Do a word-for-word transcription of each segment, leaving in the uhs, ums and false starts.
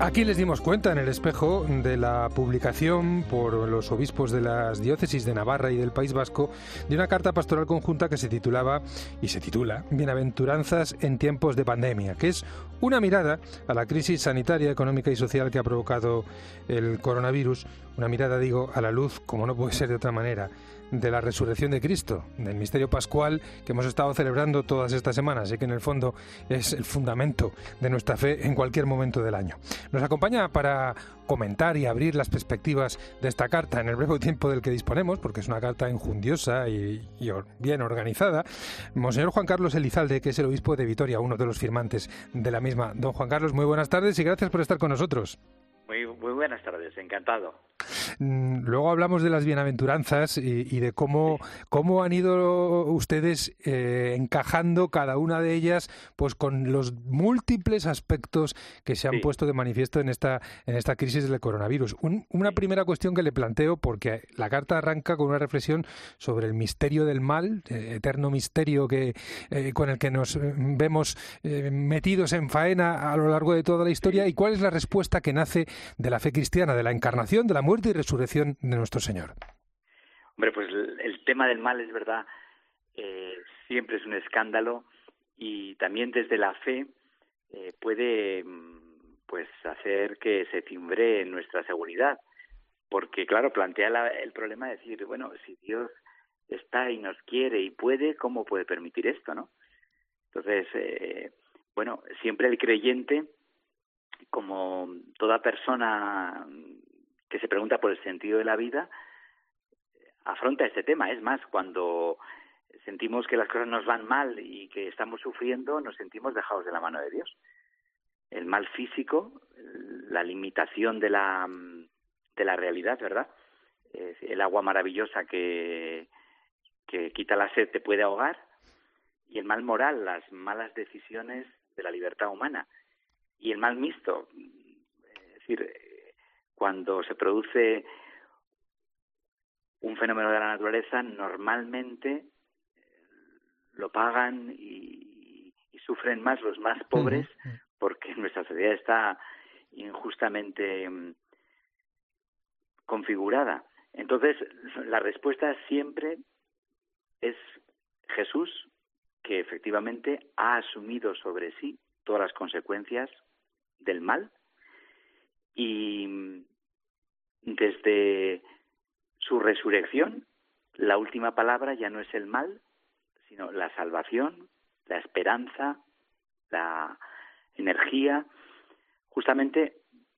Aquí les dimos cuenta en el Espejo de la publicación por los obispos de las diócesis de Navarra y del País Vasco de una carta pastoral conjunta que se titulaba y se titula Bienaventuranzas en tiempos de pandemia, que es una mirada a la crisis sanitaria, económica y social que ha provocado el coronavirus, una mirada, digo, a la luz, como no puede ser de otra manera, de la resurrección de Cristo, del misterio pascual que hemos estado celebrando todas estas semanas y que en el fondo es el fundamento de nuestra fe en cualquier momento del año. Nos acompaña para comentar y abrir las perspectivas de esta carta en el breve tiempo del que disponemos, porque es una carta enjundiosa y, y bien organizada, Monseñor Juan Carlos Elizalde, que es el obispo de Vitoria, uno de los firmantes de la misma. Don Juan Carlos, muy buenas tardes y gracias por estar con nosotros. Muy, muy buenas tardes, encantado. Luego hablamos de las bienaventuranzas y, y de cómo, cómo han ido ustedes eh, encajando cada una de ellas pues con los múltiples aspectos que se han sí. puesto de manifiesto en esta, en esta crisis del coronavirus. Un, una sí. primera cuestión que le planteo, porque la carta arranca con una reflexión sobre el misterio del mal, eh, eterno misterio que eh, con el que nos vemos eh, metidos en faena a lo largo de toda la historia, sí. y cuál es la respuesta que nace de la fe cristiana, de la encarnación, de la muerte y resurrección de nuestro Señor. Hombre, pues el, el tema del mal, es verdad, eh, siempre es un escándalo y también desde la fe eh, puede pues hacer que se cimbre nuestra seguridad, porque claro, plantea la, el problema de decir, bueno, si Dios está y nos quiere y puede, ¿cómo puede permitir esto, no? Entonces, eh, bueno, siempre el creyente, como toda persona que se pregunta por el sentido de la vida, afronta este tema. Es más, cuando sentimos que las cosas nos van mal y que estamos sufriendo, nos sentimos dejados de la mano de Dios. El mal físico, la limitación de la de la realidad, ¿verdad? El agua maravillosa que, que quita la sed te puede ahogar, y el mal moral, las malas decisiones de la libertad humana. Y el mal mixto, es decir, cuando se produce un fenómeno de la naturaleza, normalmente lo pagan y, y sufren más los más pobres, uh-huh. porque nuestra sociedad está injustamente configurada. Entonces, la respuesta siempre es Jesús, que efectivamente ha asumido sobre sí todas las consecuencias del mal, y desde su resurrección la última palabra ya no es el mal, sino la salvación, la esperanza, la energía. Justamente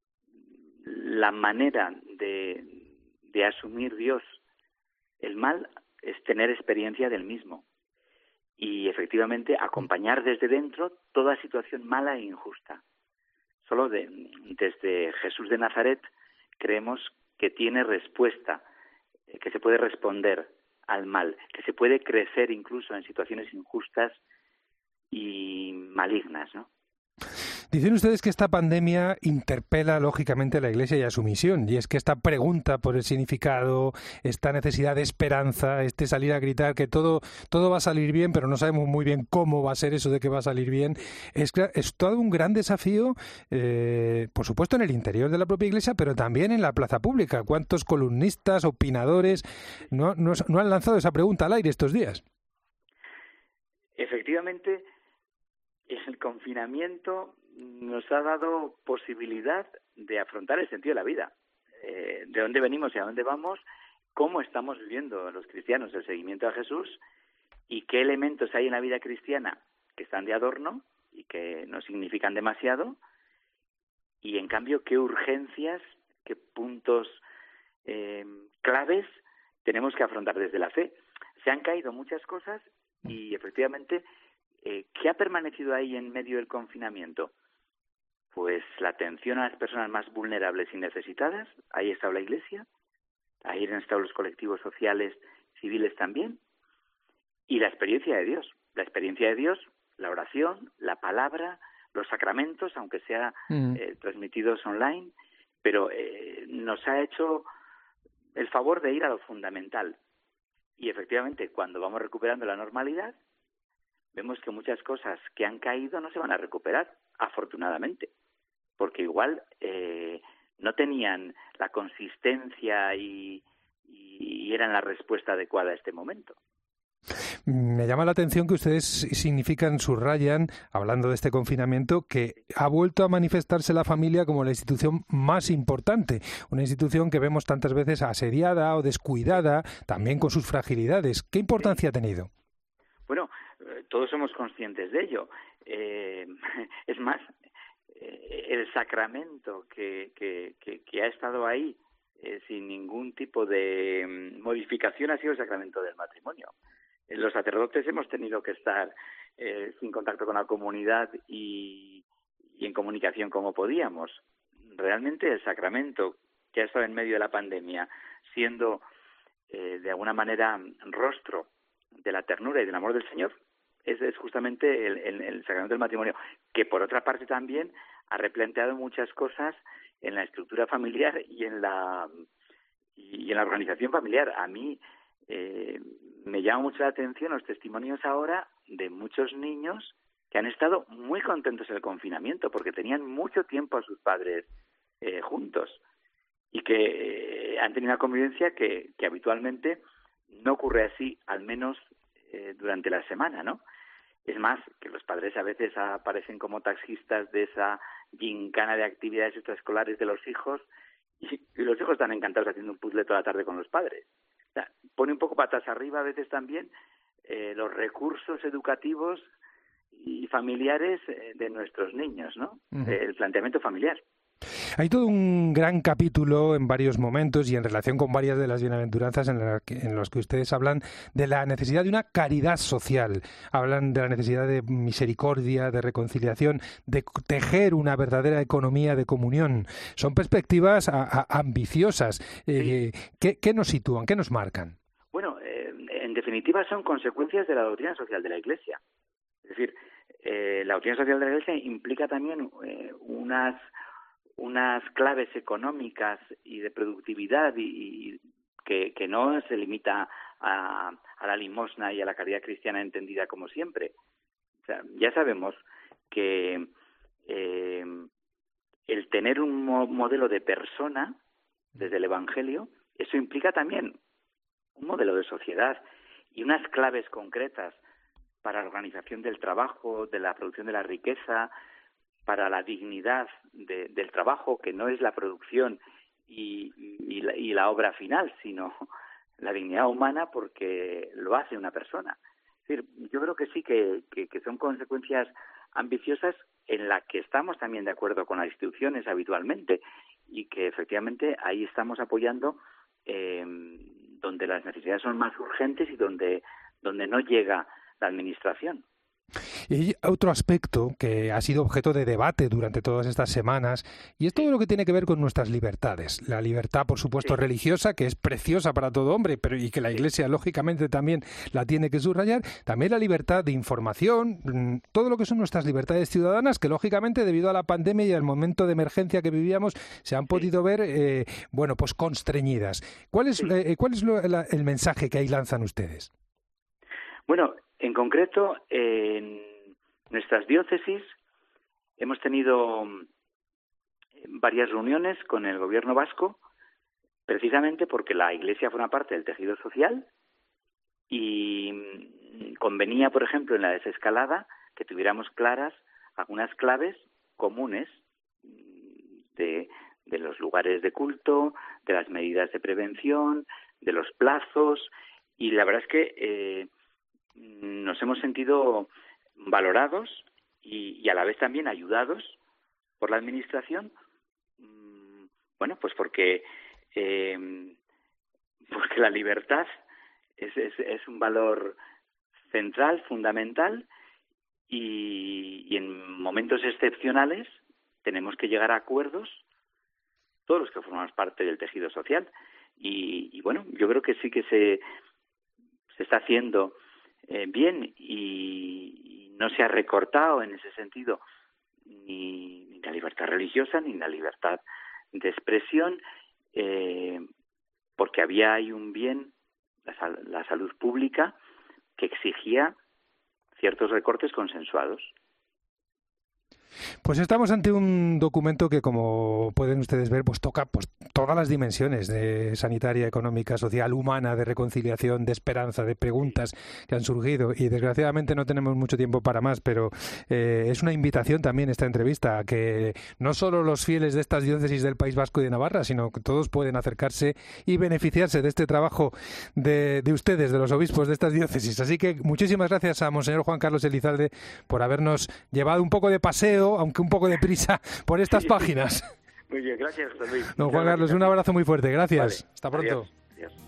la manera de, de asumir Dios el mal es tener experiencia del mismo y efectivamente acompañar desde dentro toda situación mala e injusta. Solo de, desde Jesús de Nazaret creemos que tiene respuesta, que se puede responder al mal, que se puede crecer incluso en situaciones injustas y malignas, ¿no? Dicen ustedes que esta pandemia interpela lógicamente a la Iglesia y a su misión, y es que esta pregunta por el significado, esta necesidad de esperanza, este salir a gritar que todo todo va a salir bien, pero no sabemos muy bien cómo va a ser eso de que va a salir bien, es, es todo un gran desafío, eh, por supuesto en el interior de la propia Iglesia, pero también en la plaza pública. ¿Cuántos columnistas, opinadores no, no, no han lanzado esa pregunta al aire estos días? Efectivamente, el confinamiento nos ha dado posibilidad de afrontar el sentido de la vida, eh, de dónde venimos y a dónde vamos, cómo estamos viviendo los cristianos el seguimiento a Jesús y qué elementos hay en la vida cristiana que están de adorno y que no significan demasiado, y en cambio qué urgencias, qué puntos eh, claves tenemos que afrontar desde la fe. Se han caído muchas cosas y efectivamente, eh, ¿qué ha permanecido ahí en medio del confinamiento? Pues la atención a las personas más vulnerables y necesitadas. Ahí está la Iglesia, ahí han estado los colectivos sociales, civiles también, y la experiencia de Dios. La experiencia de Dios, la oración, la palabra, los sacramentos, aunque sea mm. eh, transmitidos online, pero eh, nos ha hecho el favor de ir a lo fundamental. Y efectivamente, cuando vamos recuperando la normalidad, vemos que muchas cosas que han caído no se van a recuperar, afortunadamente, porque que igual eh, no tenían la consistencia y, y eran la respuesta adecuada a este momento. Me llama la atención que ustedes significan, subrayan, hablando de este confinamiento, que ha vuelto a manifestarse la familia como la institución más importante, una institución que vemos tantas veces asediada o descuidada, también con sus fragilidades. ¿Qué importancia ha tenido? Bueno, todos somos conscientes de ello. Eh, es más, eh, el sacramento que, que, que, que ha estado ahí eh, sin ningún tipo de modificación ha sido el sacramento del matrimonio. Los sacerdotes hemos tenido que estar eh, sin contacto con la comunidad y, y en comunicación como podíamos. Realmente el sacramento que ha estado en medio de la pandemia, siendo eh, de alguna manera rostro de la ternura y del amor del Señor, es, es justamente el, el, el sacramento del matrimonio, que por otra parte también ha replanteado muchas cosas en la estructura familiar y en la, y en la organización familiar. A mí eh, me llama mucho la atención los testimonios ahora de muchos niños que han estado muy contentos en el confinamiento porque tenían mucho tiempo a sus padres eh, juntos y que eh, han tenido una convivencia que, que habitualmente no ocurre así, al menos eh, durante la semana, ¿no? Es más, que los padres a veces aparecen como taxistas de esa gincana de actividades extraescolares de los hijos y, y los hijos están encantados haciendo un puzzle toda la tarde con los padres. O sea, pone un poco patas arriba a veces también eh, los recursos educativos y familiares eh, de nuestros niños, ¿no? Uh-huh. El planteamiento familiar. Hay todo un gran capítulo en varios momentos y en relación con varias de las bienaventuranzas en, la que, en los que ustedes hablan de la necesidad de una caridad social, hablan de la necesidad de misericordia, de reconciliación, de tejer una verdadera economía de comunión. Son perspectivas a, a, ambiciosas. Eh, sí. ¿qué, ¿Qué nos sitúan? ¿Qué nos marcan? Bueno, eh, en definitiva son consecuencias de la doctrina social de la Iglesia. Es decir, eh, la doctrina social de la Iglesia implica también eh, unas unas claves económicas y de productividad y, y que, que no se limita a, a la limosna y a la caridad cristiana entendida como siempre. O sea, ya sabemos que eh, el tener un mo- modelo de persona desde el Evangelio, eso implica también un modelo de sociedad y unas claves concretas para la organización del trabajo, de la producción de la riqueza, para la dignidad de, del trabajo, que no es la producción y, y, la, y la obra final, sino la dignidad humana porque lo hace una persona. Es decir, yo creo que sí que, que, que son consecuencias ambiciosas en las que estamos también de acuerdo con las instituciones habitualmente y que efectivamente ahí estamos apoyando eh, donde las necesidades son más urgentes y donde, donde no llega la administración. Y hay otro aspecto que ha sido objeto de debate durante todas estas semanas y es todo lo que tiene que ver con nuestras libertades. La libertad, por supuesto, sí. religiosa, que es preciosa para todo hombre, pero y que la Iglesia, lógicamente, también la tiene que subrayar. También la libertad de información, todo lo que son nuestras libertades ciudadanas, que, lógicamente, debido a la pandemia y al momento de emergencia que vivíamos, se han sí. podido ver, eh, bueno, pues constreñidas. ¿Cuál es, sí. eh, ¿cuál es lo, la, el mensaje que ahí lanzan ustedes? Bueno, en concreto, en nuestras diócesis hemos tenido varias reuniones con el gobierno vasco, precisamente porque la Iglesia forma parte del tejido social y convenía, por ejemplo, en la desescalada, que tuviéramos claras algunas claves comunes de, de los lugares de culto, de las medidas de prevención, de los plazos, y la verdad es que eh, nos hemos sentido valorados y, y a la vez también ayudados por la administración, bueno, pues porque eh, porque la libertad es, es, es un valor central, fundamental, y, y en momentos excepcionales tenemos que llegar a acuerdos todos los que formamos parte del tejido social y, y bueno, yo creo que sí que se se está haciendo Eh, bien y, y no se ha recortado en ese sentido ni, ni la libertad religiosa ni la libertad de expresión eh, porque había ahí un bien, la, sal, la salud pública, que exigía ciertos recortes consensuados. Pues estamos ante un documento que, como pueden ustedes ver, pues toca pues todas las dimensiones de sanitaria, económica, social, humana, de reconciliación, de esperanza, de preguntas que han surgido, y desgraciadamente no tenemos mucho tiempo para más, pero eh, es una invitación también esta entrevista a que no solo los fieles de estas diócesis del País Vasco y de Navarra, sino que todos pueden acercarse y beneficiarse de este trabajo de, de ustedes, de los obispos de estas diócesis. Así que muchísimas gracias a Monseñor Juan Carlos Elizalde por habernos llevado un poco de paseo, aunque un poco de prisa, por estas páginas. Muy bien, gracias, José Luis. Don Juan Carlos, un abrazo muy fuerte. Gracias. Vale. Hasta pronto. Adiós. Adiós.